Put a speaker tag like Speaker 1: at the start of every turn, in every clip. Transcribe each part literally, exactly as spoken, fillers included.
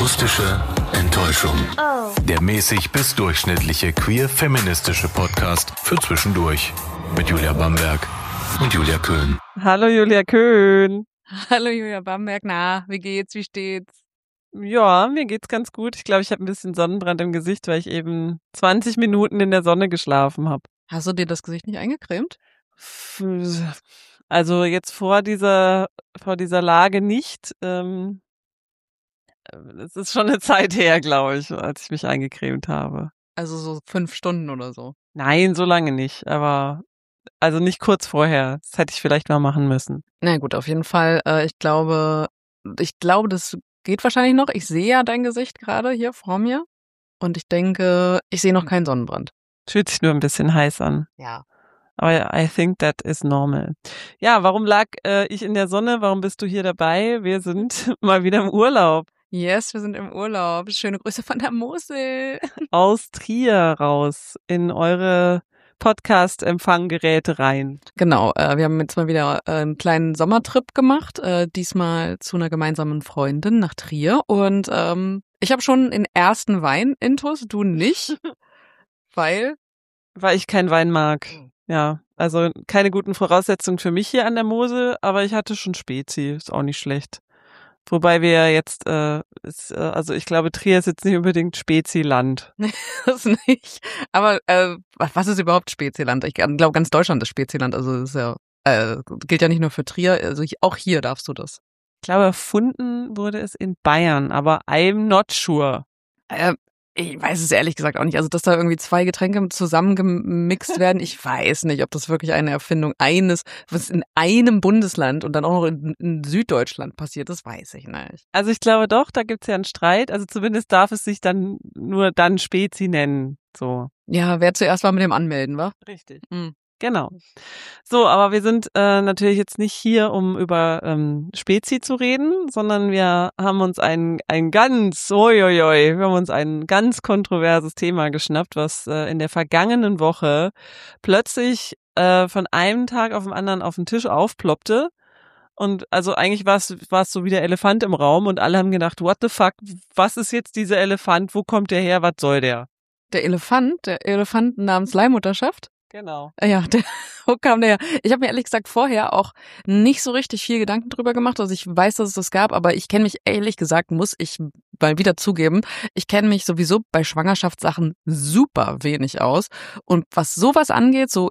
Speaker 1: Akustische Enttäuschung.
Speaker 2: Oh.
Speaker 1: Der mäßig bis durchschnittliche queer-feministische Podcast für zwischendurch. Mit Julia Bamberg und Julia Köhn.
Speaker 3: Hallo Julia Köhn.
Speaker 4: Hallo Julia Bamberg, na, wie geht's, wie steht's?
Speaker 3: Ja, mir geht's ganz gut. Ich glaube, ich habe ein bisschen Sonnenbrand im Gesicht, weil ich eben zwanzig Minuten in der Sonne geschlafen habe.
Speaker 4: Hast du dir das Gesicht nicht eingecremt?
Speaker 3: Also jetzt vor dieser vor dieser Lage nicht. Ähm, es ist schon eine Zeit her, glaube ich, als ich mich eingecremt habe.
Speaker 4: Also so fünf Stunden oder so?
Speaker 3: Nein, so lange nicht, aber also nicht kurz vorher. Das hätte ich vielleicht mal machen müssen.
Speaker 4: Na gut, auf jeden Fall. Äh, ich glaube, ich glaube, das geht wahrscheinlich noch. Ich sehe ja dein Gesicht gerade hier vor mir und ich denke, ich sehe noch keinen Sonnenbrand.
Speaker 3: Fühlt sich nur ein bisschen heiß an.
Speaker 4: Ja.
Speaker 3: Aber I think that is normal. Ja, warum lag äh, ich in der Sonne? Warum bist du hier dabei? Wir sind mal wieder im Urlaub.
Speaker 4: Yes, wir sind im Urlaub. Schöne Grüße von der Mosel.
Speaker 3: Aus Trier raus in eure Podcast-Empfanggeräte rein.
Speaker 4: Genau, äh, wir haben jetzt mal wieder äh, einen kleinen Sommertrip gemacht, äh, diesmal zu einer gemeinsamen Freundin nach Trier. Und ähm, ich habe schon den ersten Wein intus, du nicht, weil...
Speaker 3: Weil ich keinen Wein mag. Ja, also keine guten Voraussetzungen für mich hier an der Mosel, aber ich hatte schon Spezi, ist auch nicht schlecht. Wobei wir jetzt, äh, ist, äh, also ich glaube, Trier ist jetzt nicht unbedingt Spezi-Land.
Speaker 4: Das nicht. Aber äh, was ist überhaupt Speziland? Ich glaube, ganz Deutschland ist Speziland. Also das ist ja, äh, gilt ja nicht nur für Trier. Also ich, auch hier darfst du das.
Speaker 3: Ich glaube, erfunden wurde es in Bayern, aber I'm not sure.
Speaker 4: Äh, ich weiß es ehrlich gesagt auch nicht. Also dass da irgendwie zwei Getränke zusammengemixt werden, ich weiß nicht, ob das wirklich eine Erfindung eines, was in einem Bundesland und dann auch noch in, in Süddeutschland passiert, das weiß ich nicht.
Speaker 3: Also ich glaube doch, da gibt's ja einen Streit. Also zumindest darf es sich dann nur dann Spezi nennen. So.
Speaker 4: Ja, wer zuerst war mit dem Anmelden, wa?
Speaker 3: Richtig.
Speaker 4: Mhm.
Speaker 3: Genau. So, aber wir sind äh, natürlich jetzt nicht hier, um über ähm, Spezi zu reden, sondern wir haben uns ein ein ganz, oioioi, wir haben uns ein ganz kontroverses Thema geschnappt, was äh, in der vergangenen Woche plötzlich äh, von einem Tag auf den anderen auf den Tisch aufploppte. Und also eigentlich war es war es so wie der Elefant im Raum und alle haben gedacht, what the fuck, was ist jetzt dieser Elefant, wo kommt der her, was soll der?
Speaker 4: Der Elefant, der Elefant namens Leihmutterschaft?
Speaker 3: Genau.
Speaker 4: Ja, der, wo kam der? Ich habe mir ehrlich gesagt vorher auch nicht so richtig viel Gedanken drüber gemacht. Also ich weiß, dass es das gab, aber ich kenne mich ehrlich gesagt, muss ich mal wieder zugeben, ich kenne mich sowieso bei Schwangerschaftssachen super wenig aus. Und was sowas angeht, so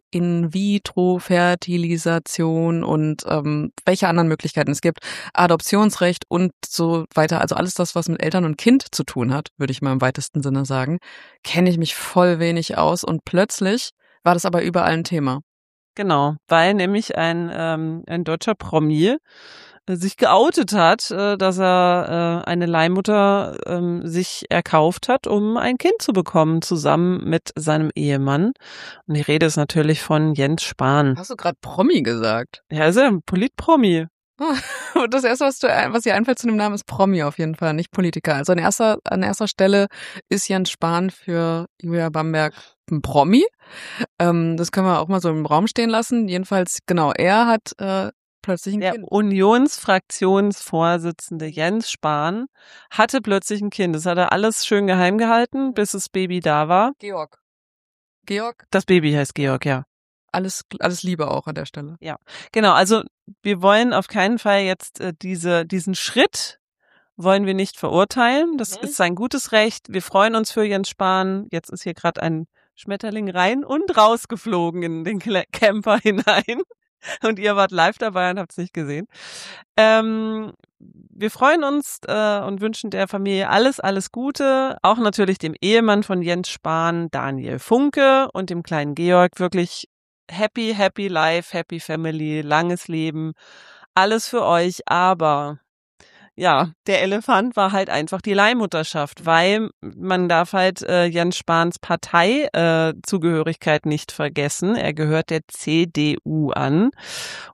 Speaker 4: In-vitro-Fertilisation und ähm, welche anderen Möglichkeiten es gibt, Adoptionsrecht und so weiter, also alles das, was mit Eltern und Kind zu tun hat, würde ich mal im weitesten Sinne sagen, kenne ich mich voll wenig aus und plötzlich war das aber überall ein Thema.
Speaker 3: Genau, weil nämlich ein ähm, ein deutscher Promi äh, sich geoutet hat, äh, dass er äh, eine Leihmutter ähm, sich erkauft hat, um ein Kind zu bekommen, zusammen mit seinem Ehemann. Und die Rede ist natürlich von Jens Spahn.
Speaker 4: Hast du gerade Promi gesagt?
Speaker 3: Ja, ist er ein Politpromi.
Speaker 4: Und das erste, was, du, was dir einfällt zu dem Namen, ist Promi auf jeden Fall, nicht Politiker. Also an erster, an erster Stelle ist Jens Spahn für Julia Bamberg ein Promi. Ähm, das können wir auch mal so im Raum stehen lassen. Jedenfalls, genau, er hat äh, plötzlich ein
Speaker 3: Der
Speaker 4: Kind.
Speaker 3: Unionsfraktionsvorsitzende Jens Spahn hatte plötzlich ein Kind. Das hat er alles schön geheim gehalten, bis das Baby da war.
Speaker 4: Georg. Georg,
Speaker 3: Das Baby heißt Georg, ja.
Speaker 4: alles, alles Liebe auch an der Stelle.
Speaker 3: Ja, genau. Also wir wollen auf keinen Fall jetzt äh, diese diesen Schritt wollen wir nicht verurteilen. Das
Speaker 4: Mhm.
Speaker 3: ist sein gutes Recht. Wir freuen uns für Jens Spahn. Jetzt ist hier gerade ein Schmetterling rein und rausgeflogen in den Kle- Camper hinein. Und ihr wart live dabei und habt es nicht gesehen. Ähm, wir freuen uns äh, und wünschen der Familie alles, alles Gute. Auch natürlich dem Ehemann von Jens Spahn, Daniel Funke, und dem kleinen Georg wirklich happy, happy life, happy family, langes Leben. Alles für euch, aber ja, der Elefant war halt einfach die Leihmutterschaft, weil man darf halt äh, Jens Spahns Parteizugehörigkeit äh, Zugehörigkeit nicht vergessen. Er gehört der C D U an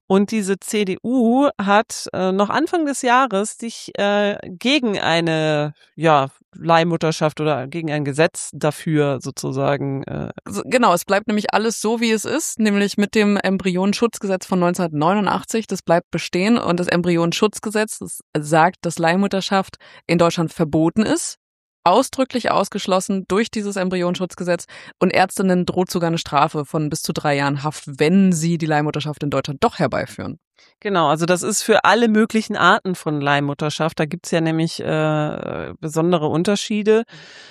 Speaker 3: Und diese C D U hat äh, noch Anfang des Jahres sich äh, gegen eine ja Leihmutterschaft oder gegen ein Gesetz dafür sozusagen. Äh
Speaker 4: also, genau, es bleibt nämlich alles so, wie es ist, nämlich mit dem Embryonenschutzgesetz von neunzehnhundertneunundachtzig. Das bleibt bestehen und das Embryonenschutzgesetz das sagt, dass Leihmutterschaft in Deutschland verboten ist. Ausdrücklich ausgeschlossen durch dieses Embryonenschutzgesetz und Ärztinnen droht sogar eine Strafe von bis zu drei Jahren Haft, wenn sie die Leihmutterschaft in Deutschland doch herbeiführen.
Speaker 3: Genau, also das ist für alle möglichen Arten von Leihmutterschaft. Da gibt's ja nämlich äh, besondere Unterschiede.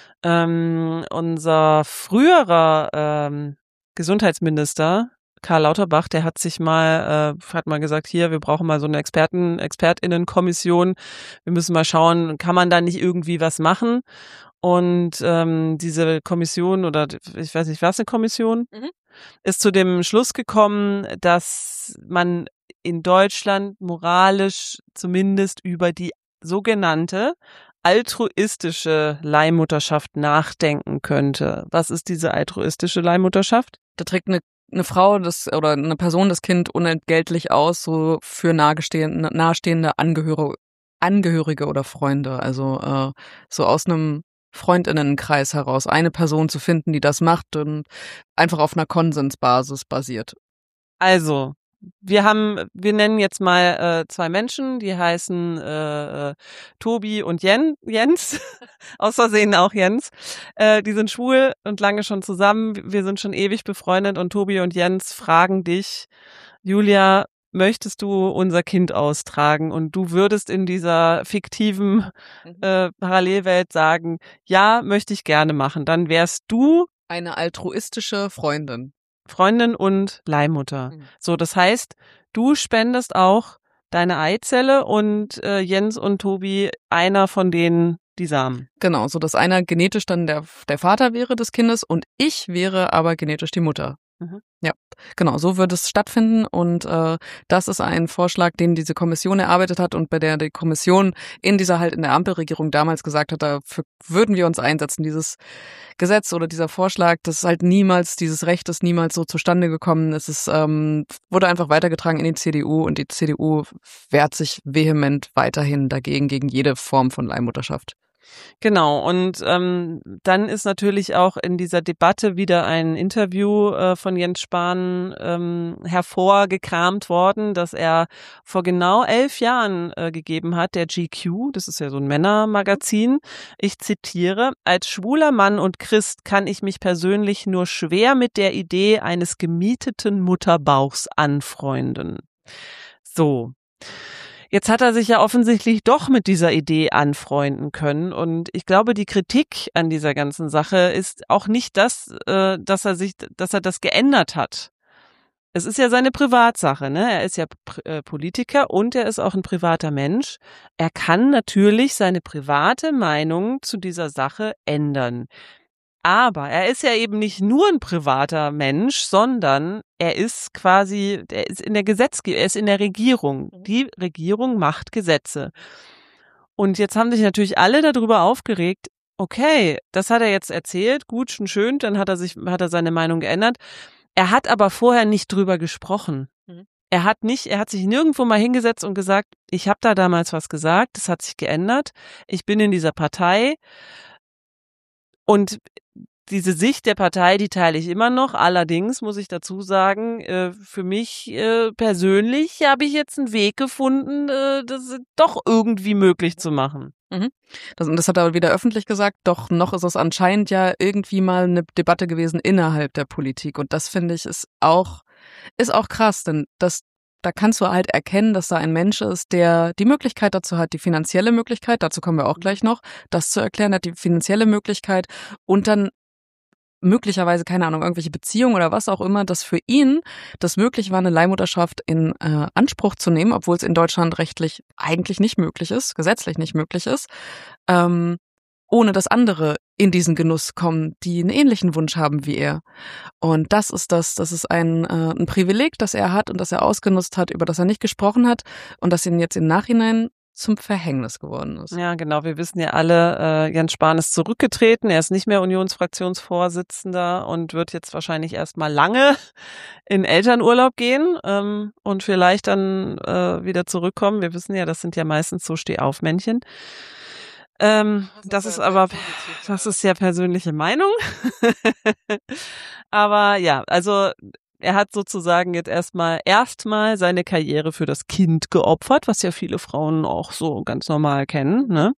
Speaker 3: Ähm, unser früherer ähm, Gesundheitsminister Karl Lauterbach, der hat sich mal, äh, hat mal gesagt, hier, wir brauchen mal so eine Experten, ExpertInnenkommission. Wir müssen mal schauen, kann man da nicht irgendwie was machen? Und ähm, diese Kommission oder ich weiß nicht, was eine Kommission, mhm. ist zu dem Schluss gekommen, dass man in Deutschland moralisch zumindest über die sogenannte altruistische Leihmutterschaft nachdenken könnte. Was ist diese altruistische Leihmutterschaft?
Speaker 4: Da trägt eine eine Frau das oder eine Person das Kind unentgeltlich aus, so für nahestehende, nahestehende Angehörige, Angehörige oder Freunde. Also äh, so aus einem Freundinnenkreis heraus eine Person zu finden, die das macht und einfach auf einer Konsensbasis basiert.
Speaker 3: Also, wir haben, wir nennen jetzt mal äh, zwei Menschen, die heißen äh, äh, Tobi und Jen, Jens, aus Versehen auch Jens. Äh, die sind schwul und lange schon zusammen. Wir sind schon ewig befreundet und Tobi und Jens fragen dich, Julia, möchtest du unser Kind austragen? Und du würdest in dieser fiktiven äh, Parallelwelt sagen, ja, möchte ich gerne machen. Dann wärst du
Speaker 4: eine altruistische Freundin.
Speaker 3: Freundin und Leihmutter. Mhm. So, das heißt, du spendest auch deine Eizelle und äh, Jens und Tobi einer von denen die Samen.
Speaker 4: Genau, so dass einer genetisch dann der, der Vater wäre des Kindes und ich wäre aber genetisch die Mutter. Mhm. Ja, genau, so wird es stattfinden und äh, das ist ein Vorschlag, den diese Kommission erarbeitet hat und bei der die Kommission in dieser halt in der Ampelregierung damals gesagt hat, dafür würden wir uns einsetzen. Dieses Gesetz oder dieser Vorschlag, das ist halt niemals, dieses Recht ist niemals so zustande gekommen. Es ist ähm, wurde einfach weitergetragen in die C D U und die C D U wehrt sich vehement weiterhin dagegen, gegen jede Form von Leihmutterschaft.
Speaker 3: Genau, und ähm, dann ist natürlich auch in dieser Debatte wieder ein Interview äh, von Jens Spahn ähm, hervorgekramt worden, das er vor genau elf Jahren äh, gegeben hat, der G Q, das ist ja so ein Männermagazin. Ich zitiere, als schwuler Mann und Christ kann ich mich persönlich nur schwer mit der Idee eines gemieteten Mutterbauchs anfreunden. So. Jetzt hat er sich ja offensichtlich doch mit dieser Idee anfreunden können und ich glaube, die Kritik an dieser ganzen Sache ist auch nicht das, äh, dass er sich, dass er das geändert hat. Es ist ja seine Privatsache, ne? Er ist ja äh, Politiker und er ist auch ein privater Mensch. Er kann natürlich seine private Meinung zu dieser Sache ändern. Aber er ist ja eben nicht nur ein privater Mensch, sondern er ist quasi, er ist in der Gesetzgebung, er ist in der Regierung. Die Regierung macht Gesetze. Und jetzt haben sich natürlich alle darüber aufgeregt, okay, das hat er jetzt erzählt, gut und schön, dann hat er sich, hat er seine Meinung geändert. Er hat aber vorher nicht drüber gesprochen. Mhm. Er hat nicht, er hat sich nirgendwo mal hingesetzt und gesagt, ich habe da damals was gesagt, das hat sich geändert, ich bin in dieser Partei. Und diese Sicht der Partei, die teile ich immer noch. Allerdings muss ich dazu sagen, äh, für mich äh, persönlich habe ich jetzt einen Weg gefunden, äh, das doch irgendwie möglich zu machen.
Speaker 4: Mhm. Das, und das hat er wieder öffentlich gesagt, doch noch ist es anscheinend ja irgendwie mal eine Debatte gewesen innerhalb der Politik. Und das finde ich ist auch, ist auch krass, denn das da kannst du halt erkennen, dass da ein Mensch ist, der die Möglichkeit dazu hat, die finanzielle Möglichkeit, dazu kommen wir auch gleich noch, das zu erklären, hat die finanzielle Möglichkeit und dann möglicherweise, keine Ahnung, irgendwelche Beziehungen oder was auch immer, dass für ihn das möglich war, eine Leihmutterschaft in äh, Anspruch zu nehmen, obwohl es in Deutschland rechtlich eigentlich nicht möglich ist, gesetzlich nicht möglich ist, ähm, ohne dass andere in diesen Genuss kommen, die einen ähnlichen Wunsch haben wie er. Und das ist das, das ist ein, äh, ein Privileg, das er hat und das er ausgenutzt hat, über das er nicht gesprochen hat und das ihn jetzt im Nachhinein zum Verhängnis geworden ist.
Speaker 3: Ja, genau. Wir wissen ja alle, äh, Jens Spahn ist zurückgetreten. Er ist nicht mehr Unionsfraktionsvorsitzender und wird jetzt wahrscheinlich erstmal lange in Elternurlaub gehen ähm, und vielleicht dann äh, wieder zurückkommen. Wir wissen ja, das sind ja meistens so Stehaufmännchen. Ähm, das ist aber, das ist ja persönliche Meinung. Aber ja, also er hat sozusagen jetzt erstmal erstmal seine Karriere für das Kind geopfert, was ja viele Frauen auch so ganz normal kennen, ne?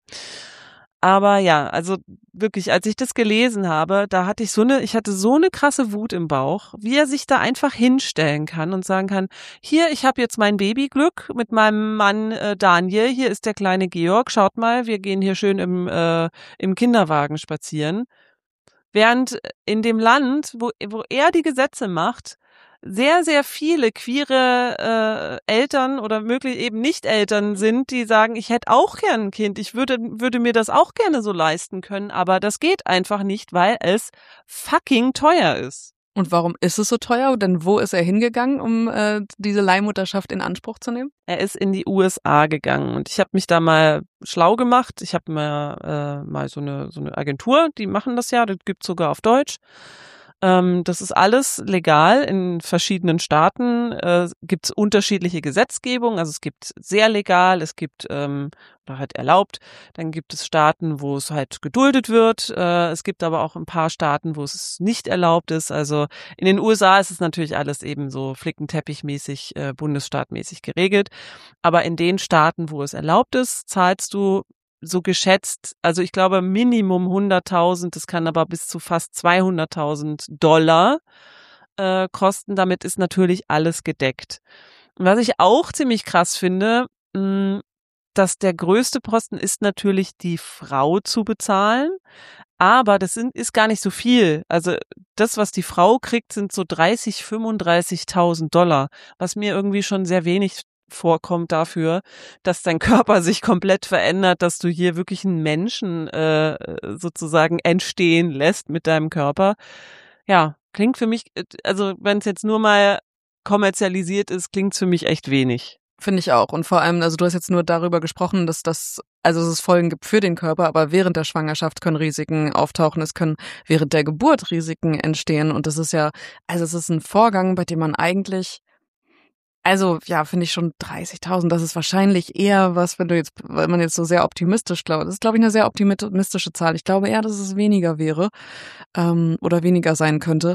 Speaker 3: Aber ja, also wirklich, als ich das gelesen habe, da hatte ich so eine, ich hatte so eine krasse Wut im Bauch, wie er sich da einfach hinstellen kann und sagen kann, hier, ich habe jetzt mein Babyglück mit meinem Mann äh, Daniel, hier ist der kleine Georg, schaut mal, wir gehen hier schön im, äh, im Kinderwagen spazieren. Während in dem Land, wo, wo er die Gesetze macht, sehr, sehr viele queere äh, Eltern oder möglich eben Nicht-Eltern sind, die sagen, ich hätte auch gern ein Kind, ich würde, würde mir das auch gerne so leisten können, aber das geht einfach nicht, weil es fucking teuer ist.
Speaker 4: Und warum ist es so teuer? Denn wo ist er hingegangen, um äh, diese Leihmutterschaft in Anspruch zu nehmen?
Speaker 3: Er ist in die U S A gegangen und ich habe mich da mal schlau gemacht. Ich habe mir äh, mal so eine so eine Agentur, die machen das ja, das gibt's sogar auf Deutsch. Ähm, das ist alles legal in verschiedenen Staaten. Äh, gibt's unterschiedliche Gesetzgebung. Also es gibt sehr legal, es gibt ähm, oder halt erlaubt. Dann gibt es Staaten, wo es halt geduldet wird. Äh, es gibt aber auch ein paar Staaten, wo es nicht erlaubt ist. Also in den U S A ist es natürlich alles eben so flickenteppichmäßig, äh, bundesstaatmäßig geregelt. Aber in den Staaten, wo es erlaubt ist, zahlst du so geschätzt, also ich glaube Minimum hunderttausend, das kann aber bis zu fast zweihunderttausend Dollar äh, kosten. Damit ist natürlich alles gedeckt. Und was ich auch ziemlich krass finde, mh, dass der größte Posten ist natürlich die Frau zu bezahlen, aber das sind, ist gar nicht so viel. Also das, was die Frau kriegt, sind so dreißig, fünfunddreißigtausend Dollar, was mir irgendwie schon sehr wenig vorkommt dafür, dass dein Körper sich komplett verändert, dass du hier wirklich einen Menschen äh, sozusagen entstehen lässt mit deinem Körper. Ja, klingt für mich, also wenn es jetzt nur mal kommerzialisiert ist, klingt es für mich echt wenig.
Speaker 4: Finde ich auch. Und vor allem, also du hast jetzt nur darüber gesprochen, dass das, also es Folgen gibt für den Körper, aber während der Schwangerschaft können Risiken auftauchen, es können während der Geburt Risiken entstehen und das ist ja, also es ist ein Vorgang, bei dem man eigentlich Also, ja, finde ich schon dreißigtausend, das ist wahrscheinlich eher was, wenn du jetzt, weil man jetzt so sehr optimistisch glaubt. Das ist, glaube ich, eine sehr optimistische Zahl. Ich glaube eher, dass es weniger wäre ähm, oder weniger sein könnte.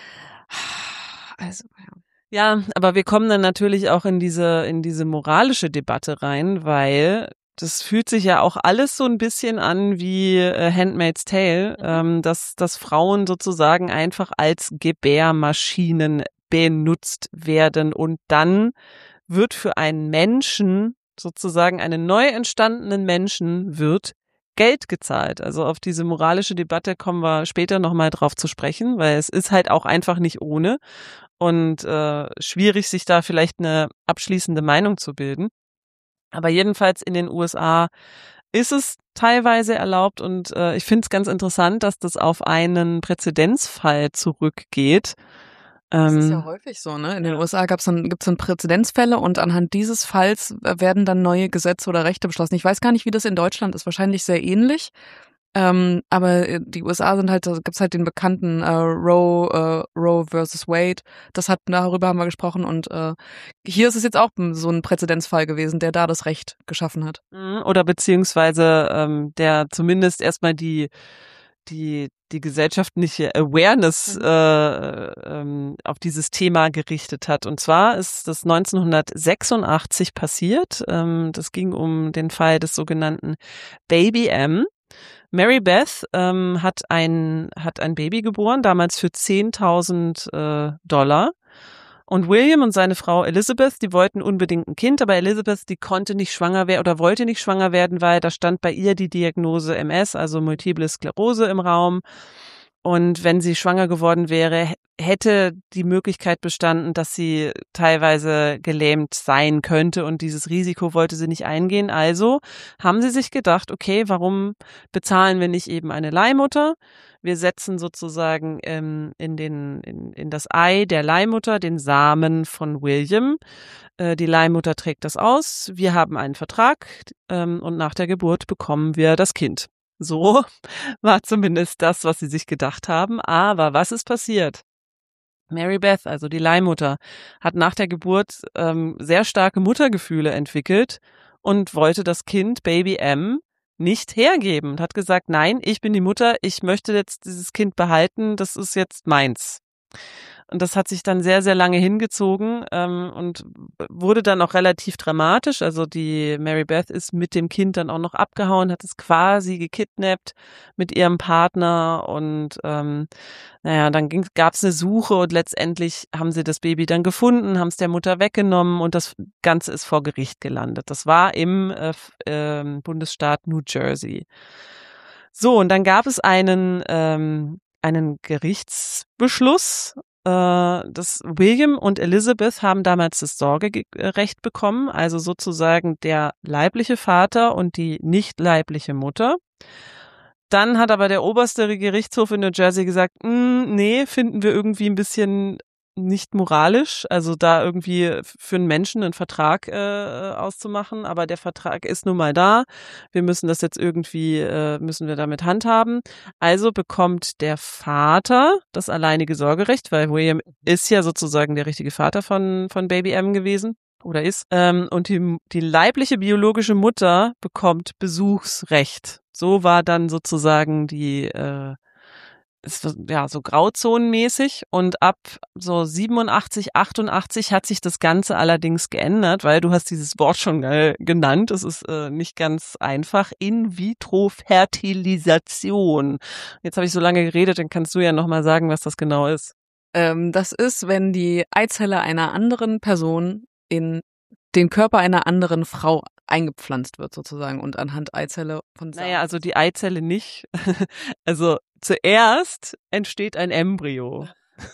Speaker 4: Also, ja.
Speaker 3: Ja, aber wir kommen dann natürlich auch in diese, in diese moralische Debatte rein, weil das fühlt sich ja auch alles so ein bisschen an wie äh, Handmaid's Tale, ähm, dass, dass Frauen sozusagen einfach als Gebärmaschinen benutzt werden und dann wird für einen Menschen, sozusagen einen neu entstandenen Menschen, wird Geld gezahlt. Also auf diese moralische Debatte kommen wir später nochmal drauf zu sprechen, weil es ist halt auch einfach nicht ohne und äh, schwierig, sich da vielleicht eine abschließende Meinung zu bilden. Aber jedenfalls in den U S A ist es teilweise erlaubt und äh, ich finde es ganz interessant, dass das auf einen Präzedenzfall zurückgeht.
Speaker 4: Das ist ja häufig so, ne? In den U S A gab's dann, gibt's dann Präzedenzfälle und anhand dieses Falls werden dann neue Gesetze oder Rechte beschlossen. Ich weiß gar nicht, wie das in Deutschland ist. Wahrscheinlich sehr ähnlich. Ähm, aber die U S A sind halt, da gibt's halt den bekannten äh, Roe, äh, Roe versus Wade. Das hat, darüber haben wir gesprochen und äh, hier ist es jetzt auch so ein Präzedenzfall gewesen, der da das Recht geschaffen hat.
Speaker 3: Oder beziehungsweise ähm, der zumindest erstmal die die die gesellschaftliche Awareness äh, ähm, auf dieses Thema gerichtet hat. Und zwar ist das neunzehnhundertsechsundachtzig passiert. Ähm, das ging um den Fall des sogenannten Baby M. Mary Beth ähm, hat ein hat ein Baby geboren, damals für zehntausend äh, Dollar. Und William und seine Frau Elizabeth, die wollten unbedingt ein Kind, aber Elizabeth, die konnte nicht schwanger werden oder wollte nicht schwanger werden, weil da stand bei ihr die Diagnose M S, also Multiple Sklerose im Raum. Und wenn sie schwanger geworden wäre, hätte die Möglichkeit bestanden, dass sie teilweise gelähmt sein könnte und dieses Risiko wollte sie nicht eingehen. Also haben sie sich gedacht, okay, warum bezahlen wir nicht eben eine Leihmutter? Wir setzen sozusagen ähm, in den in, in das Ei der Leihmutter den Samen von William. Äh, die Leihmutter trägt das aus. Wir haben einen Vertrag ähm, und nach der Geburt bekommen wir das Kind. So war zumindest das, was sie sich gedacht haben. Aber was ist passiert? Mary Beth, also die Leihmutter, hat nach der Geburt ähm, sehr starke Muttergefühle entwickelt und wollte das Kind, Baby M, nicht hergeben und hat gesagt, nein, ich bin die Mutter, ich möchte jetzt dieses Kind behalten, das ist jetzt meins. Und das hat sich dann sehr, sehr lange hingezogen ähm, und wurde dann auch relativ dramatisch. Also die Mary Beth ist mit dem Kind dann auch noch abgehauen, hat es quasi gekidnappt mit ihrem Partner und ähm, naja, dann gab es eine Suche und letztendlich haben sie das Baby dann gefunden, haben es der Mutter weggenommen und das Ganze ist vor Gericht gelandet. Das war im äh, äh, Bundesstaat New Jersey. So, und dann gab es einen ähm, einen Gerichtsbeschluss. Das William und Elizabeth haben damals das Sorgerecht bekommen, also sozusagen der leibliche Vater und die nicht leibliche Mutter. Dann hat aber der oberste Gerichtshof in New Jersey gesagt, nee, finden wir irgendwie ein bisschen nicht moralisch, also da irgendwie für einen Menschen einen Vertrag äh, auszumachen, aber der Vertrag ist nun mal da, wir müssen das jetzt irgendwie, äh, müssen wir damit handhaben. Also bekommt der Vater das alleinige Sorgerecht, weil William ist ja sozusagen der richtige Vater von von Baby M gewesen oder ist, ähm, und die, die leibliche biologische Mutter bekommt Besuchsrecht. So war dann sozusagen die äh, ist ja so grauzonenmäßig und ab so siebenundachtzig, achtundachtzig hat sich das Ganze allerdings geändert, weil du hast dieses Wort schon äh, genannt, es ist äh, nicht ganz einfach, In-vitro-Fertilisation. Jetzt habe ich so lange geredet, dann kannst du ja nochmal sagen, was das genau ist.
Speaker 4: Ähm, das ist, wenn die Eizelle einer anderen Person in den Körper einer anderen Frau eingepflanzt wird sozusagen und anhand Eizelle von Samen.
Speaker 3: Naja, also die Eizelle nicht. Also zuerst entsteht ein Embryo.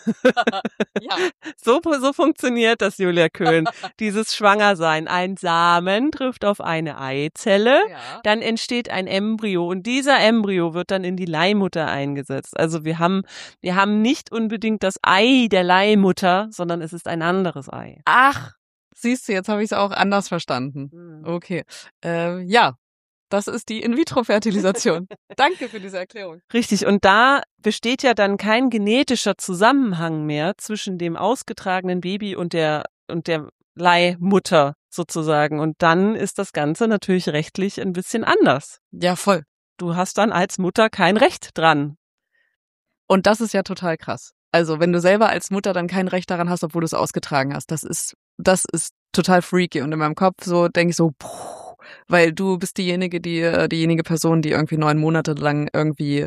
Speaker 4: Ja.
Speaker 3: So, so funktioniert das, Julia Köhn. Dieses Schwangersein. Ein Samen trifft auf eine Eizelle,
Speaker 4: Ja.
Speaker 3: Dann entsteht ein Embryo und dieser Embryo wird dann in die Leihmutter eingesetzt. Also wir haben, wir haben nicht unbedingt das Ei der Leihmutter, sondern es ist ein anderes Ei.
Speaker 4: Ach, siehst du, jetzt habe ich es auch anders verstanden.
Speaker 3: Mhm.
Speaker 4: Okay, äh, ja, das ist die In-vitro-Fertilisation. Danke für diese Erklärung.
Speaker 3: Richtig, und da besteht ja dann kein genetischer Zusammenhang mehr zwischen dem ausgetragenen Baby und der und der Leihmutter sozusagen. Und dann ist das Ganze natürlich rechtlich ein bisschen anders.
Speaker 4: Ja, voll.
Speaker 3: Du hast dann als Mutter kein Recht dran.
Speaker 4: Und das ist ja total krass. Also wenn du selber als Mutter dann kein Recht daran hast, obwohl du es ausgetragen hast, das ist das ist total freaky. Und in meinem Kopf so denke ich so, puh, weil du bist diejenige, die diejenige Person, die irgendwie neun Monate lang irgendwie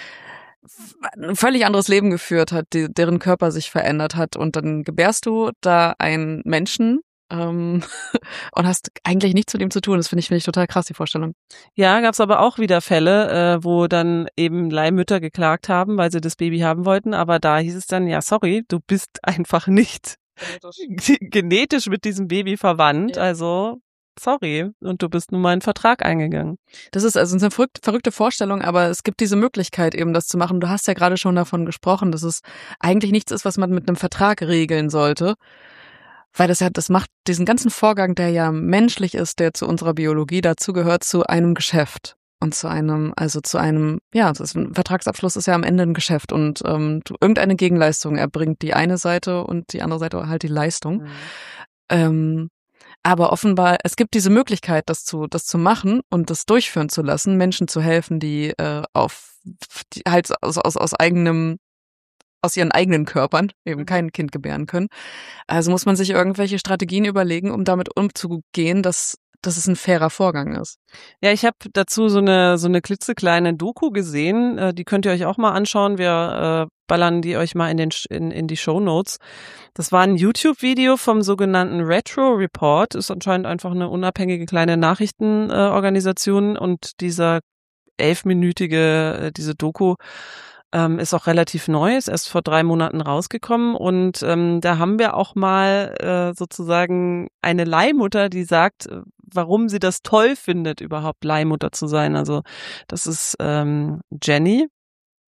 Speaker 4: ein völlig anderes Leben geführt hat, die, deren Körper sich verändert hat und dann gebärst du da einen Menschen ähm, und hast eigentlich nichts mit ihm zu tun. Das finde ich finde ich total krass, die Vorstellung.
Speaker 3: Ja, gab's aber auch wieder Fälle, äh, wo dann eben Leihmütter geklagt haben, weil sie das Baby haben wollten, aber da hieß es dann, ja sorry, du bist einfach nicht genetisch, genetisch mit diesem Baby verwandt,
Speaker 4: ja.
Speaker 3: Also sorry, und du bist nun mal einen Vertrag eingegangen.
Speaker 4: Das ist also eine verrückte, verrückte Vorstellung, aber es gibt diese Möglichkeit eben, das zu machen. Du hast ja gerade schon davon gesprochen, dass es eigentlich nichts ist, was man mit einem Vertrag regeln sollte, weil das ja, das macht diesen ganzen Vorgang, der ja menschlich ist, der zu unserer Biologie dazugehört, zu einem Geschäft und zu einem, also zu einem, ja, das ist ein Vertragsabschluss ist ja am Ende ein Geschäft und ähm, du, irgendeine Gegenleistung erbringt die eine Seite und die andere Seite halt die Leistung. Mhm. Ähm, Aber offenbar, es gibt diese Möglichkeit, das zu, das zu machen und das durchführen zu lassen, Menschen zu helfen, die äh, auf, die halt aus, aus, aus eigenem, aus ihren eigenen Körpern eben kein Kind gebären können. Also muss man sich irgendwelche Strategien überlegen, um damit umzugehen, dass, dass es ein fairer Vorgang ist.
Speaker 3: Ja, ich habe dazu so eine so eine klitzekleine Doku gesehen, äh, die könnt ihr euch auch mal anschauen. Wir äh, ballern die euch mal in den in, in die Shownotes. Das war ein YouTube-Video vom sogenannten Retro Report, ist anscheinend einfach eine unabhängige kleine Nachrichtenorganisation äh, und dieser elfminütige, äh, diese Doku ähm, ist auch relativ neu, ist erst vor drei Monaten rausgekommen und ähm, da haben wir auch mal äh, sozusagen eine Leihmutter, die sagt, warum sie das toll findet, überhaupt Leihmutter zu sein. Also das ist ähm, Jenny.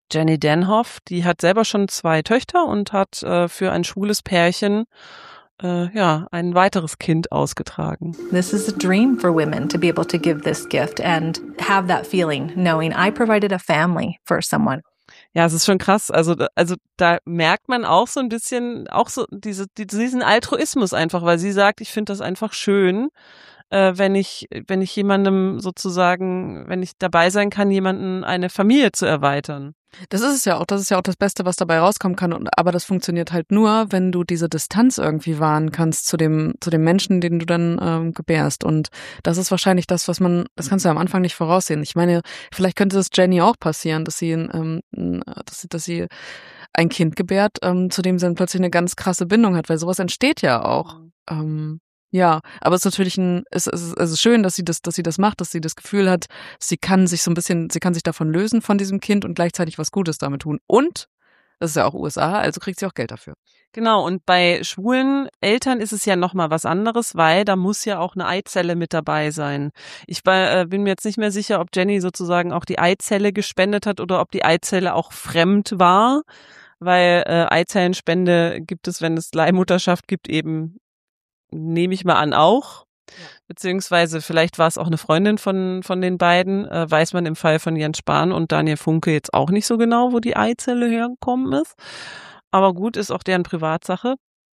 Speaker 3: Jenny Denhoff, die hat selber schon zwei Töchter und hat äh, für ein schwules Pärchen äh, ja ein weiteres Kind ausgetragen.
Speaker 2: This is a dream for women to be able to give this gift and have that feeling, knowing I provided a family for someone.
Speaker 3: Ja, es ist schon krass. Also, also da merkt man auch so ein bisschen, auch so diese, diesen Altruismus einfach, weil sie sagt, ich finde das einfach schön, äh, wenn ich, wenn ich jemandem sozusagen, wenn ich dabei sein kann, jemanden eine Familie zu erweitern.
Speaker 4: Das ist es ja auch, das ist ja auch das Beste, was dabei rauskommen kann. Und, aber das funktioniert halt nur, wenn du diese Distanz irgendwie wahren kannst zu dem, zu dem Menschen, den du dann ähm, gebärst. Und das ist wahrscheinlich das, was man, das kannst du ja am Anfang nicht voraussehen. Ich meine, vielleicht könnte es Jenny auch passieren, dass sie, ähm, dass sie, dass sie ein Kind gebärt, ähm, zu dem sie dann plötzlich eine ganz krasse Bindung hat, weil sowas entsteht ja auch. Ähm, Ja, aber es ist natürlich ein, es, es, es ist schön, dass sie das, dass sie das macht, dass sie das Gefühl hat, sie kann sich so ein bisschen, sie kann sich davon lösen von diesem Kind und gleichzeitig was Gutes damit tun. Und das ist ja auch U S A, also kriegt sie auch Geld dafür.
Speaker 3: Genau, und bei schwulen Eltern ist es ja nochmal was anderes, weil da muss ja auch eine Eizelle mit dabei sein. Ich war, äh, bin mir jetzt nicht mehr sicher, ob Jenny sozusagen auch die Eizelle gespendet hat oder ob die Eizelle auch fremd war, weil äh, Eizellenspende gibt es, wenn es Leihmutterschaft gibt, eben nehme ich mal an auch, ja. Beziehungsweise vielleicht war es auch eine Freundin von von den beiden, äh, weiß man im Fall von Jens Spahn und Daniel Funke jetzt auch nicht so genau, wo die Eizelle hergekommen ist, aber gut, ist auch deren Privatsache.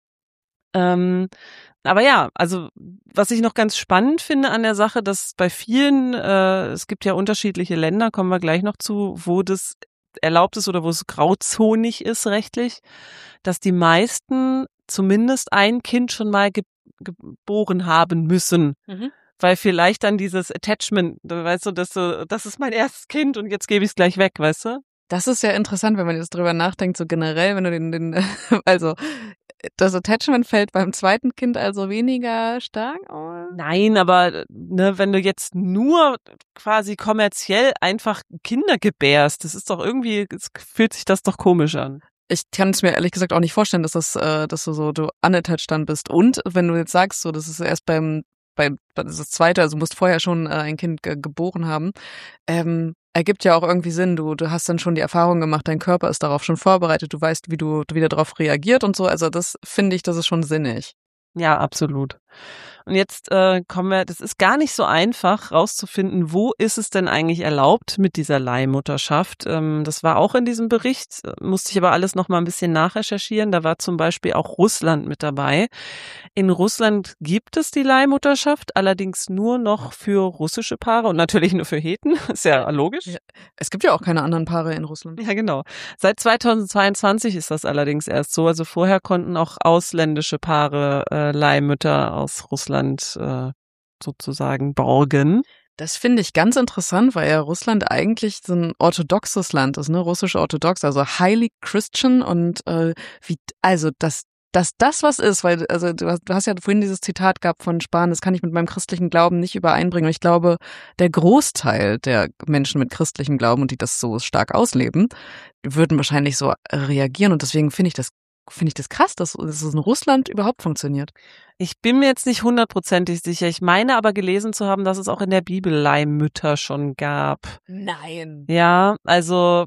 Speaker 3: Ähm, aber ja, also was ich noch ganz spannend finde an der Sache, dass bei vielen, äh, es gibt ja unterschiedliche Länder, kommen wir gleich noch zu, wo das erlaubt ist oder wo es grauzonig ist rechtlich, dass die meisten zumindest ein Kind schon mal ge- geboren haben müssen. Mhm. Weil vielleicht dann dieses Attachment, weißt du, dass du, das ist mein erstes Kind und jetzt gebe ich es gleich weg, weißt du?
Speaker 4: Das ist ja interessant, wenn man jetzt drüber nachdenkt, so generell, wenn du den, den also das Attachment fällt beim zweiten Kind also weniger stark aus?
Speaker 3: Nein, aber ne, wenn du jetzt nur quasi kommerziell einfach Kinder gebärst, das ist doch irgendwie, es fühlt sich das doch komisch an.
Speaker 4: Ich kann es mir ehrlich gesagt auch nicht vorstellen, dass das, äh, dass du so du unattached dann bist. Und wenn du jetzt sagst, so das ist erst beim beim das ist das zweite, also du musst vorher schon äh, ein Kind ge- geboren haben, ähm, ergibt ja auch irgendwie Sinn. Du du hast dann schon die Erfahrung gemacht, dein Körper ist darauf schon vorbereitet, du weißt, wie du wie der darauf reagiert und so. Also das finde ich, das ist schon sinnig.
Speaker 3: Ja, absolut. Und jetzt äh, kommen wir, das ist gar nicht so einfach rauszufinden, wo ist es denn eigentlich erlaubt mit dieser Leihmutterschaft. Ähm, das war auch in diesem Bericht, musste ich aber alles noch mal ein bisschen nachrecherchieren. Da war zum Beispiel auch Russland mit dabei. In Russland gibt es die Leihmutterschaft, allerdings nur noch für russische Paare und natürlich nur für Heten, ist ja logisch. Ja,
Speaker 4: es gibt ja auch keine anderen Paare in Russland.
Speaker 3: Ja, genau. Seit zweitausendzweiundzwanzig ist das allerdings erst so. Also vorher konnten auch ausländische Paare äh, Leihmütter aus Russland äh, sozusagen borgen.
Speaker 4: Das finde ich ganz interessant, weil ja Russland eigentlich so ein orthodoxes Land ist, ne, russisch-orthodox, also highly Christian und äh, wie, also das dass das was ist, weil also du hast, du hast ja vorhin dieses Zitat gehabt von Spahn, das kann ich mit meinem christlichen Glauben nicht übereinbringen. Und ich glaube, der Großteil der Menschen mit christlichem Glauben und die das so stark ausleben, würden wahrscheinlich so reagieren. Und deswegen finde ich das finde ich das krass, dass, dass es in Russland überhaupt funktioniert.
Speaker 3: Ich bin mir jetzt nicht hundertprozentig sicher. Ich meine aber gelesen zu haben, dass es auch in der Bibel Leihmütter schon gab.
Speaker 4: Nein.
Speaker 3: Ja, also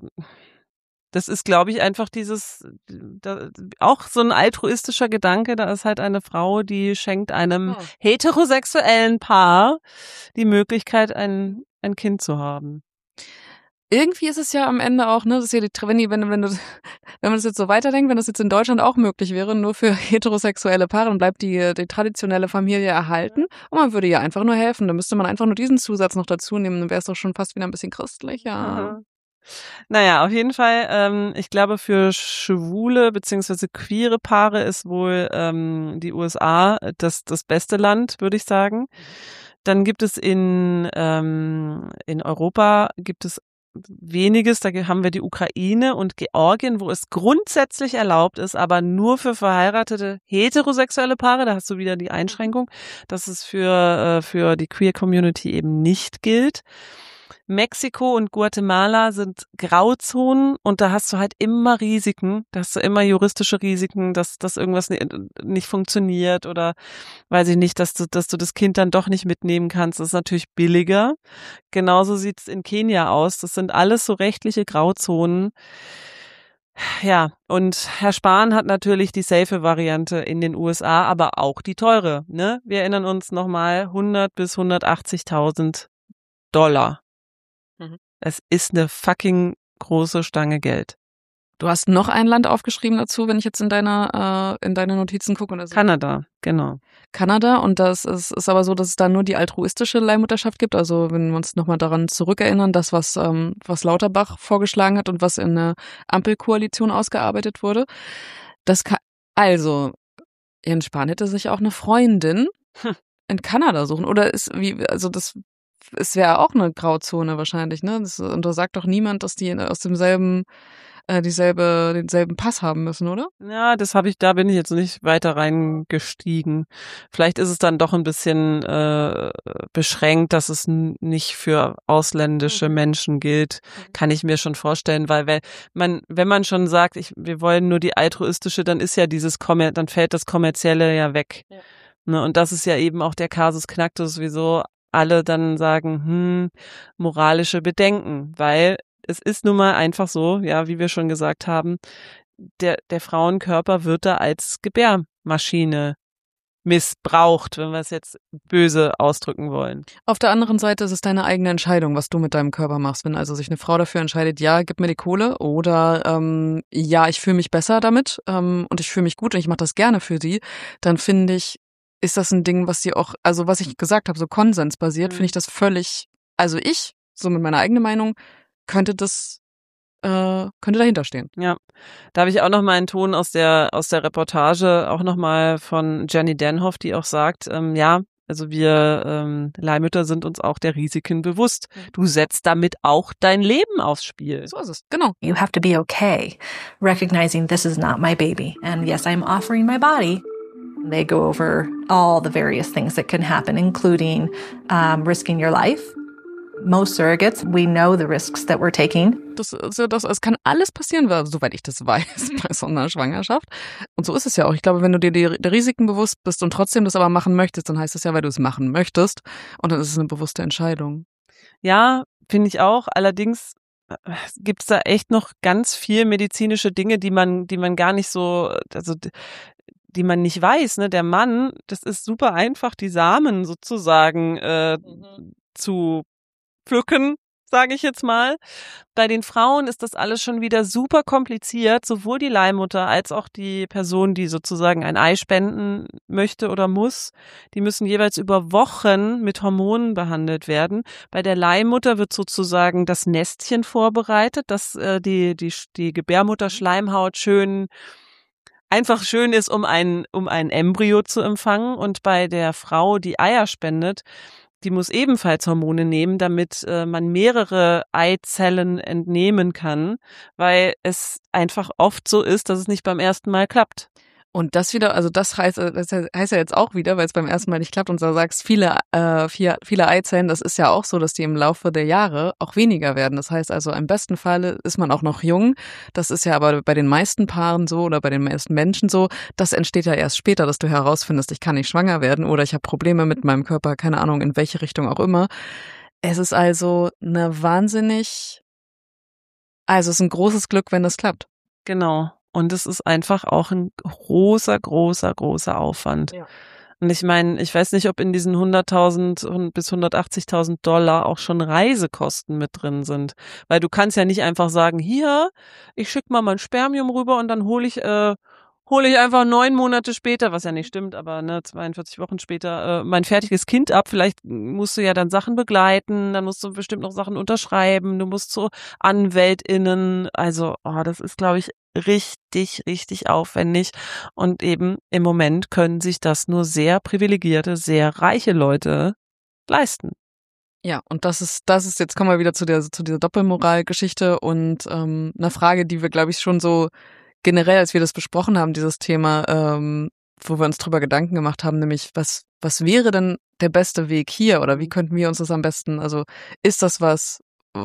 Speaker 3: das ist, glaube ich, einfach dieses, da, auch so ein altruistischer Gedanke. Da ist halt eine Frau, die schenkt einem oh. heterosexuellen Paar die Möglichkeit, ein, ein Kind zu haben.
Speaker 4: Irgendwie ist es ja am Ende auch, ne, das ist ja die, wenn, die, wenn, wenn, du, wenn man das jetzt so weiterdenkt, wenn das jetzt in Deutschland auch möglich wäre, nur für heterosexuelle Paare, dann bleibt die, die traditionelle Familie erhalten und man würde ja einfach nur helfen. Dann müsste man einfach nur diesen Zusatz noch dazu nehmen, dann wäre es doch schon fast wieder ein bisschen christlicher.
Speaker 3: Mhm. Naja, auf jeden Fall, ähm, ich glaube, für schwule beziehungsweise queere Paare ist wohl ähm, die U S A das, das beste Land, würde ich sagen. Dann gibt es in, ähm, in Europa gibt es weniges, da haben wir die Ukraine und Georgien, wo es grundsätzlich erlaubt ist, aber nur für verheiratete heterosexuelle Paare, da hast du wieder die Einschränkung, dass es für, äh, für die Queer Community eben nicht gilt. Mexiko und Guatemala sind Grauzonen und da hast du halt immer Risiken, da hast du immer juristische Risiken, dass, dass irgendwas nicht funktioniert oder weiß ich nicht, dass du, dass du das Kind dann doch nicht mitnehmen kannst. Das ist natürlich billiger. Genauso sieht's in Kenia aus. Das sind alles so rechtliche Grauzonen. Ja, und Herr Spahn hat natürlich die safe Variante in den U S A, aber auch die teure, ne? Wir erinnern uns nochmal, hundert bis hundertachtzigtausend Dollar. Mhm. Es ist eine fucking große Stange Geld.
Speaker 4: Du hast noch ein Land aufgeschrieben dazu, wenn ich jetzt in deiner äh, in deine Notizen gucke. Und das
Speaker 3: Kanada, genau.
Speaker 4: Kanada, und das ist, ist aber so, dass es da nur die altruistische Leihmutterschaft gibt. Also wenn wir uns nochmal daran zurückerinnern, das, was ähm, was Lauterbach vorgeschlagen hat und was in der Ampelkoalition ausgearbeitet wurde. Das kann, also, Jens Spahn hätte sich auch eine Freundin hm. in Kanada suchen. Oder ist wie, also das es wäre auch eine Grauzone wahrscheinlich, ne? Das, und da sagt doch niemand, dass die aus demselben äh, dieselbe, denselben Pass haben müssen, oder?
Speaker 3: Ja, das habe ich, da bin ich jetzt nicht weiter reingestiegen. Vielleicht ist es dann doch ein bisschen äh, beschränkt, dass es n- nicht für ausländische Menschen gilt, kann ich mir schon vorstellen, weil wenn man, wenn man schon sagt, ich, wir wollen nur die altruistische, dann ist ja dieses Kommer, dann fällt das Kommerzielle ja weg. Ja. Ne, und das ist ja eben auch der Kasus Knacktus, wieso alle dann sagen, hm, moralische Bedenken, weil es ist nun mal einfach so, ja, wie wir schon gesagt haben, der, der Frauenkörper wird da als Gebärmaschine missbraucht, wenn wir es jetzt böse ausdrücken wollen.
Speaker 4: Auf der anderen Seite ist es deine eigene Entscheidung, was du mit deinem Körper machst. Wenn also sich eine Frau dafür entscheidet, ja, gib mir die Kohle, oder ähm, ja, ich fühle mich besser damit ähm, und ich fühle mich gut und ich mache das gerne für sie, dann finde ich, ist das ein Ding, was sie auch, also was ich gesagt habe, so konsensbasiert, mhm. finde ich das völlig, also ich, so mit meiner eigenen Meinung, könnte das, äh, könnte dahinter stehen.
Speaker 3: Ja, da habe ich auch noch mal einen Ton aus der aus der Reportage, auch noch mal von Jenny Denhoff, die auch sagt, ähm, ja, also wir ähm, Leihmütter sind uns auch der Risiken bewusst. Du setzt damit auch dein Leben aufs Spiel.
Speaker 4: So ist es, genau.
Speaker 2: You have to be okay, recognizing this is not my baby. And yes, I'm offering my body. They go over all the various things that can happen, including um, risking your life. Most surrogates, we know the risks that we're taking.
Speaker 4: Das, das, das, es kann alles passieren, soweit ich das weiß, bei so einer Schwangerschaft. Und so ist es ja auch. Ich glaube, wenn du dir die, die Risiken bewusst bist und trotzdem das aber machen möchtest, dann heißt das ja, weil du es machen möchtest. Und dann ist es eine bewusste Entscheidung.
Speaker 3: Ja, finde ich auch. Allerdings gibt es da echt noch ganz viel medizinische Dinge, die man, die man gar nicht so, also die man nicht weiß. Ne? Der Mann, das ist super einfach, die Samen sozusagen äh, mhm. zu pflücken, sage ich jetzt mal. Bei den Frauen ist das alles schon wieder super kompliziert, sowohl die Leihmutter als auch die Person, die sozusagen ein Ei spenden möchte oder muss. Die müssen jeweils über Wochen mit Hormonen behandelt werden. Bei der Leihmutter wird sozusagen das Nestchen vorbereitet, dass äh, die, die, die Gebärmutterschleimhaut schön einfach schön ist, um ein, um ein Embryo zu empfangen. Und bei der Frau, die Eier spendet, die muss ebenfalls Hormone nehmen, damit äh, man mehrere Eizellen entnehmen kann, weil es einfach oft so ist, dass es nicht beim ersten Mal klappt.
Speaker 4: Und das wieder, also das heißt, das heißt ja jetzt auch wieder, weil es beim ersten Mal nicht klappt und du sagst, viele, äh, viele, viele Eizellen, das ist ja auch so, dass die im Laufe der Jahre auch weniger werden. Das heißt also, im besten Fall ist man auch noch jung. Das ist ja aber bei den meisten Paaren so oder bei den meisten Menschen so. Das entsteht ja erst später, dass du herausfindest, ich kann nicht schwanger werden oder ich habe Probleme mit meinem Körper, keine Ahnung, in welche Richtung auch immer. Es ist also eine wahnsinnig, also es ist ein großes Glück, wenn das klappt.
Speaker 3: Genau. Und es ist einfach auch ein großer, großer, großer Aufwand. Ja. Und ich meine, ich weiß nicht, ob in diesen hunderttausend bis hundertachtzigtausend Dollar auch schon Reisekosten mit drin sind. Weil du kannst ja nicht einfach sagen, hier, ich schicke mal mein Spermium rüber und dann hole ich, äh, hole ich einfach neun Monate später, was ja nicht stimmt, aber ne, zweiundvierzig Wochen später, äh, mein fertiges Kind ab. Vielleicht musst du ja dann Sachen begleiten, dann musst du bestimmt noch Sachen unterschreiben, du musst so AnwältInnen, also, oh, das ist, glaube ich, richtig, richtig aufwendig. Und eben im Moment können sich das nur sehr privilegierte, sehr reiche Leute leisten.
Speaker 4: Ja, und das ist, das ist, jetzt kommen wir wieder zu der, zu dieser Doppelmoral-Geschichte und ähm, einer Frage, die wir, glaube ich, schon so generell, als wir das besprochen haben, dieses Thema, ähm, wo wir uns drüber Gedanken gemacht haben, nämlich was, was wäre denn der beste Weg hier oder wie könnten wir uns das am besten, also ist das was,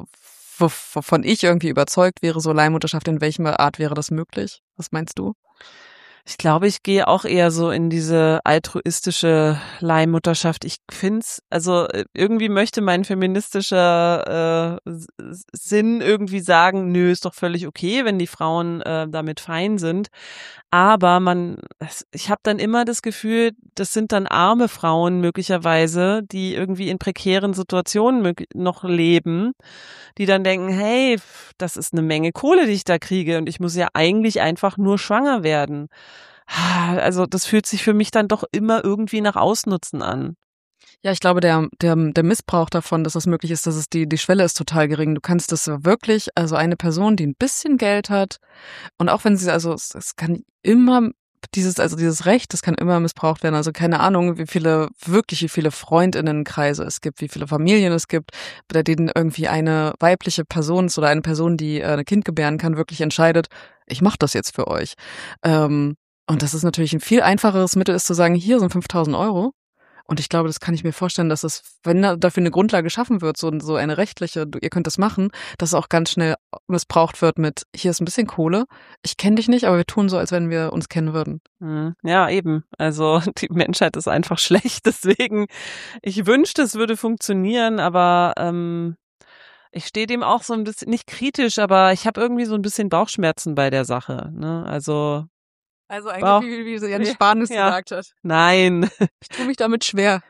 Speaker 4: wovon ich irgendwie überzeugt wäre, so Leihmutterschaft, in welcher Art wäre das möglich? Was meinst du?
Speaker 3: Ich glaube, ich gehe auch eher so in diese altruistische Leihmutterschaft. Ich find's, also irgendwie möchte mein feministischer äh, Sinn irgendwie sagen, nö, ist doch völlig okay, wenn die Frauen äh, damit fein sind. Aber man, ich habe dann immer das Gefühl, das sind dann arme Frauen möglicherweise, die irgendwie in prekären Situationen noch leben, die dann denken, hey, das ist eine Menge Kohle, die ich da kriege und ich muss ja eigentlich einfach nur schwanger werden. Also das fühlt sich für mich dann doch immer irgendwie nach Ausnutzen an.
Speaker 4: Ja, ich glaube, der, der, der Missbrauch davon, dass das möglich ist, dass es die, die Schwelle ist total gering. Du kannst das wirklich, also eine Person, die ein bisschen Geld hat und auch wenn sie, also es, es kann immer dieses, also dieses Recht, das kann immer missbraucht werden. Also keine Ahnung, wie viele, wirklich wie viele Freundinnenkreise es gibt, wie viele Familien es gibt, bei denen irgendwie eine weibliche Person ist oder eine Person, die ein Kind gebären kann, wirklich entscheidet, ich mache das jetzt für euch. Ähm, und das ist natürlich ein viel einfacheres Mittel ist zu sagen, hier sind fünftausend Euro. Und ich glaube, das kann ich mir vorstellen, dass es, wenn dafür eine Grundlage geschaffen wird, so, so eine rechtliche, ihr könnt das machen, dass es auch ganz schnell missbraucht wird mit, hier ist ein bisschen Kohle, ich kenne dich nicht, aber wir tun so, als wenn wir uns kennen würden.
Speaker 3: Ja, eben. Also die Menschheit ist einfach schlecht, deswegen, ich wünschte, es würde funktionieren, aber ähm, ich stehe dem auch so ein bisschen, nicht kritisch, aber ich habe irgendwie so ein bisschen Bauchschmerzen bei der Sache. Ne? Also
Speaker 4: Also eigentlich,
Speaker 3: Bauch,
Speaker 4: wie, wie Jens Spahn es
Speaker 3: ja,
Speaker 4: gesagt hat.
Speaker 3: Nein.
Speaker 4: Ich tue mich damit schwer.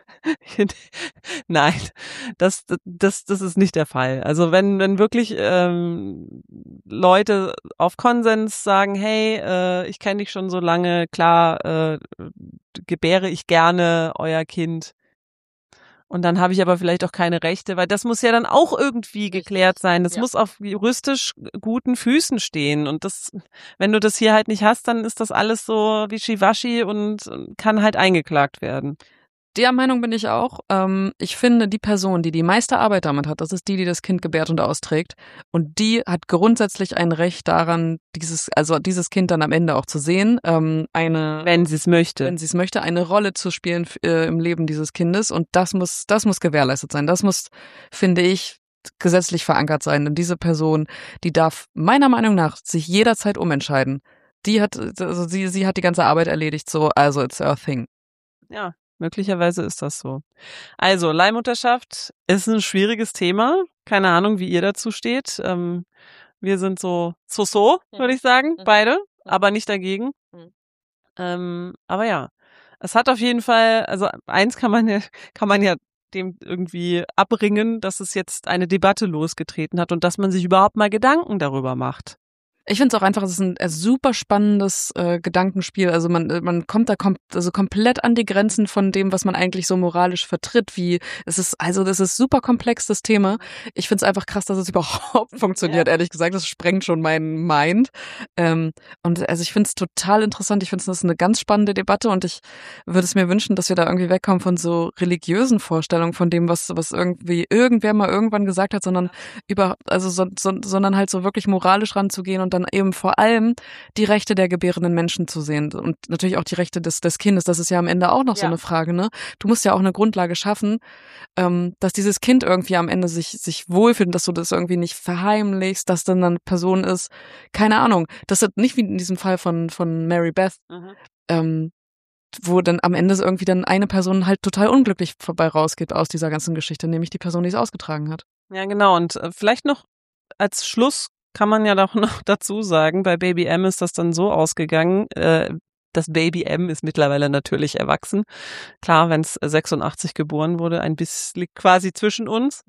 Speaker 3: Nein, das, das, das ist nicht der Fall. Also wenn, wenn wirklich ähm, Leute auf Konsens sagen, hey, äh, ich kenne dich schon so lange, klar, äh, gebäre ich gerne euer Kind. Und dann habe ich aber vielleicht auch keine Rechte, weil das muss ja dann auch irgendwie geklärt sein. Das ja. muss auf juristisch guten Füßen stehen. Und das, wenn du das hier halt nicht hast, dann ist das alles so wischiwaschi und kann halt eingeklagt werden.
Speaker 4: Der Meinung bin ich auch. Ähm, ich finde, die Person, die die meiste Arbeit damit hat, das ist die, die das Kind gebärt und austrägt. Und die hat grundsätzlich ein Recht daran, dieses, also dieses Kind dann am Ende auch zu sehen. Ähm, eine,
Speaker 3: wenn sie es möchte.
Speaker 4: Wenn sie es möchte, eine Rolle zu spielen äh, im Leben dieses Kindes. Und das muss, das muss gewährleistet sein. Das muss, finde ich, gesetzlich verankert sein. Denn diese Person, die darf meiner Meinung nach sich jederzeit umentscheiden. Die hat, also sie, sie hat die ganze Arbeit erledigt, so, also it's her thing.
Speaker 3: Ja. Möglicherweise ist das so. Also, Leihmutterschaft ist ein schwieriges Thema. Keine Ahnung, wie ihr dazu steht. Ähm, wir sind so, so, so, würde ich sagen, beide, aber nicht dagegen. Ähm, aber ja, es hat auf jeden Fall, also eins kann man ja, kann man ja dem irgendwie abbringen, dass es jetzt eine Debatte losgetreten hat und dass man sich überhaupt mal Gedanken darüber macht.
Speaker 4: Ich finde es auch einfach, es ist ein super spannendes äh, Gedankenspiel. Also man man kommt da kom also komplett an die Grenzen von dem, was man eigentlich so moralisch vertritt. Wie es ist, also das ist super komplex, das Thema. Ich finde es einfach krass, dass es überhaupt funktioniert. Ja. Ehrlich gesagt, das sprengt schon meinen Mind. Ähm, und also ich finde es total interessant. Ich finde es das ist eine ganz spannende Debatte und ich würde es mir wünschen, dass wir da irgendwie wegkommen von so religiösen Vorstellungen, von dem, was was irgendwie irgendwer mal irgendwann gesagt hat, sondern über also so, so, sondern halt so wirklich moralisch ranzugehen und dann eben vor allem die Rechte der gebärenden Menschen zu sehen und natürlich auch die Rechte des, des Kindes. Das ist ja am Ende auch noch ja. so eine Frage, ne? Du musst ja auch eine Grundlage schaffen, ähm, dass dieses Kind irgendwie am Ende sich sich wohlfühlt und dass du das irgendwie nicht verheimlichst, dass dann eine Person ist, keine Ahnung, das ist nicht wie in diesem Fall von von Mary Beth, mhm. ähm, wo dann am Ende irgendwie dann eine Person halt total unglücklich vorbei rausgeht aus dieser ganzen Geschichte, nämlich die Person, die es ausgetragen hat.
Speaker 3: Ja, genau. Und äh, vielleicht noch als Schluss kann man ja doch noch dazu sagen, bei Baby M ist das dann so ausgegangen, äh, das Baby M ist mittlerweile natürlich erwachsen. Klar, wenn es sechsundachtzig geboren wurde, ein bisschen liegt quasi zwischen uns.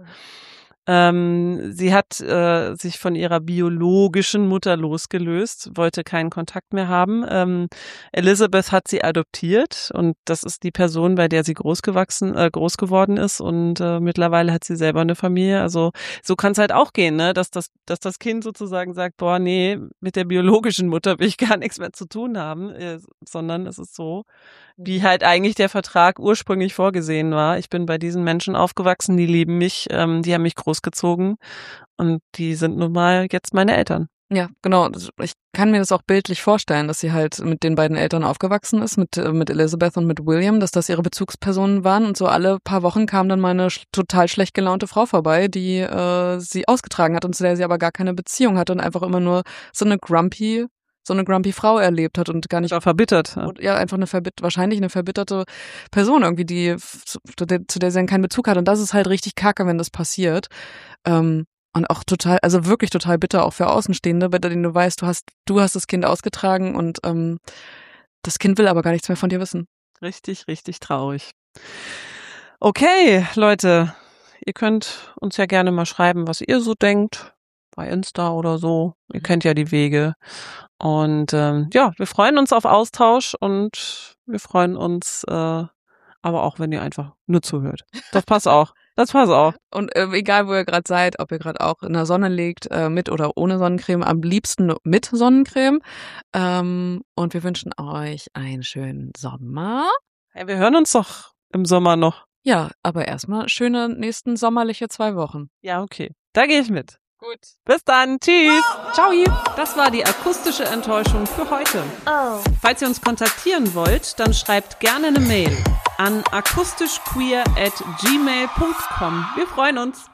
Speaker 3: Ähm, sie hat äh, sich von ihrer biologischen Mutter losgelöst, wollte keinen Kontakt mehr haben. Ähm, Elizabeth hat sie adoptiert und das ist die Person, bei der sie großgewachsen, äh, groß geworden ist und äh, mittlerweile hat sie selber eine Familie. Also so kann es halt auch gehen, ne, dass das, dass das Kind sozusagen sagt, boah, nee, mit der biologischen Mutter will ich gar nichts mehr zu tun haben, äh, sondern es ist so, wie halt eigentlich der Vertrag ursprünglich vorgesehen war. Ich bin bei diesen Menschen aufgewachsen, die lieben mich, ähm, die haben mich großgezogen und die sind nun mal jetzt meine Eltern.
Speaker 4: Ja, genau. Ich kann mir das auch bildlich vorstellen, dass sie halt mit den beiden Eltern aufgewachsen ist, mit mit Elizabeth und mit William, dass das ihre Bezugspersonen waren und so alle paar Wochen kam dann mal eine sch- total schlecht gelaunte Frau vorbei, die äh, sie ausgetragen hat und zu der sie aber gar keine Beziehung hatte und einfach immer nur so eine grumpy, so eine grumpy Frau erlebt hat und gar nicht
Speaker 3: War verbittert. Ja.
Speaker 4: und ja einfach eine verbit wahrscheinlich eine verbitterte Person irgendwie, die f- zu, zu der zu der sie dann keinen Bezug hat und das ist halt richtig kacke, wenn das passiert. Ähm, Und auch total, also wirklich total bitter auch für Außenstehende, bei denen du weißt, du hast, du hast das Kind ausgetragen und ähm, das Kind will aber gar nichts mehr von dir wissen.
Speaker 3: Richtig, richtig traurig. Okay, Leute, ihr könnt uns ja gerne mal schreiben, was ihr so denkt, bei Insta oder so. Ihr kennt ja die Wege. Und ähm, ja, wir freuen uns auf Austausch und wir freuen uns äh, aber auch, wenn ihr einfach nur zuhört. Das passt auch. Das passt auch.
Speaker 4: Und äh, egal, wo ihr gerade seid, ob ihr gerade auch in der Sonne liegt, äh, mit oder ohne Sonnencreme, am liebsten mit Sonnencreme. Ähm, und wir wünschen euch einen schönen Sommer.
Speaker 3: Hey, wir hören uns doch im Sommer noch.
Speaker 4: Ja, aber erstmal schöne nächsten sommerliche zwei Wochen.
Speaker 3: Ja, okay. Da gehe ich mit.
Speaker 4: Gut.
Speaker 3: Bis dann. Tschüss.
Speaker 4: Ciao.
Speaker 3: Das war die akustische Enttäuschung für heute.
Speaker 5: Oh.
Speaker 3: Falls ihr uns kontaktieren wollt, dann schreibt gerne eine Mail an akustischqueer at gmail punkt com. Wir freuen uns.